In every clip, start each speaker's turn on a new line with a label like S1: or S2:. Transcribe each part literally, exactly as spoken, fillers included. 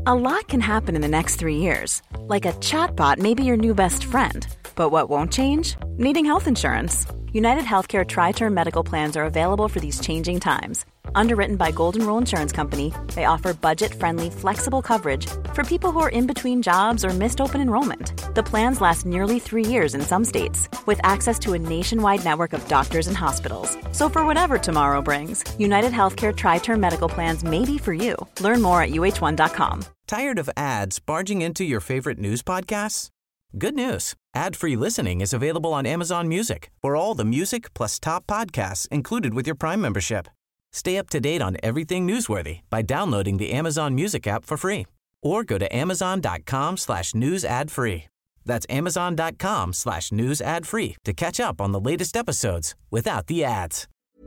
S1: A lot can happen in the next three years. Like a chatbot may be your new best friend. But what won't change? Needing health insurance. United Healthcare Tri-Term Medical Plans are available for these changing times. Underwritten by Golden Rule Insurance Company, they offer budget-friendly, flexible coverage for people who are in between jobs or missed open enrollment. The plans last nearly three years in some states, with access to a nationwide network of doctors and hospitals. So for whatever tomorrow brings, United Healthcare Tri-Term Medical Plans may be for you. Learn more at U H one dot com.
S2: Tired of ads barging into your favorite news podcasts? Good news. Ad-free listening is available on Amazon Music for all the music plus top podcasts included with your Prime membership. Stay up to date on everything newsworthy by downloading the Amazon Music app for free or go to amazon.com slash news ad free. That's amazon.com slash news ad free to catch up on the latest episodes without the ads.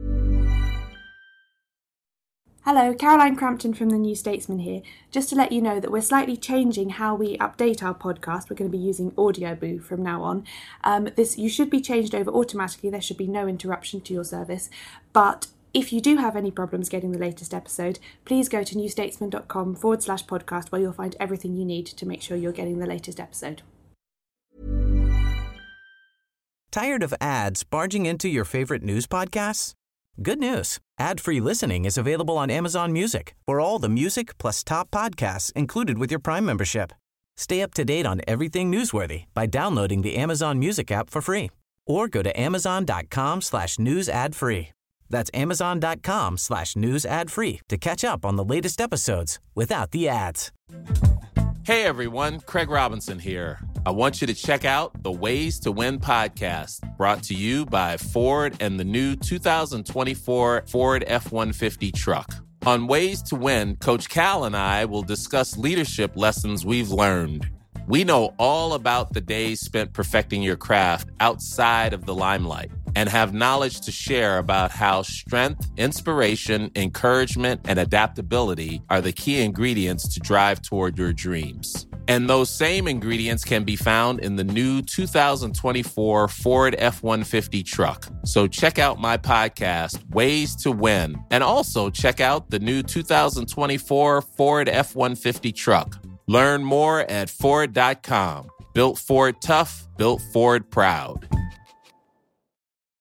S3: Hello, Caroline Crampton from The New Statesman here. Just to let you know that we're slightly changing how we update our podcast. We're going to be using Audioboo from now on. Um, this you should be changed over automatically. There should be no interruption to your service. But if you do have any problems getting the latest episode, please go to newstatesman.com forward slash podcast where you'll find everything you need to make sure you're getting the latest episode.
S2: Tired of ads barging into your favorite news podcasts? Good news. Ad-free listening is available on Amazon Music for all the music plus top podcasts included with your Prime membership. Stay up to date on everything newsworthy by downloading the Amazon Music app for free or go to amazon.com slash news ad free. That's amazon.com slash news ad free to catch up on the latest episodes without the ads.
S4: Hey everyone, Craig Robinson here. I want you to check out the Ways to Win podcast, brought to you by Ford and the new two thousand twenty-four Ford F one fifty truck. On Ways to Win, Coach Cal and I will discuss leadership lessons we've learned. We know all about the days spent perfecting your craft outside of the limelight and have knowledge to share about how strength, inspiration, encouragement, and adaptability are the key ingredients to drive toward your dreams. And those same ingredients can be found in the new two thousand twenty-four Ford F one fifty truck. So check out my podcast, Ways to Win, and also check out the new two thousand twenty-four Ford F one fifty truck. Learn more at Ford dot com. Built Ford tough, built Ford proud.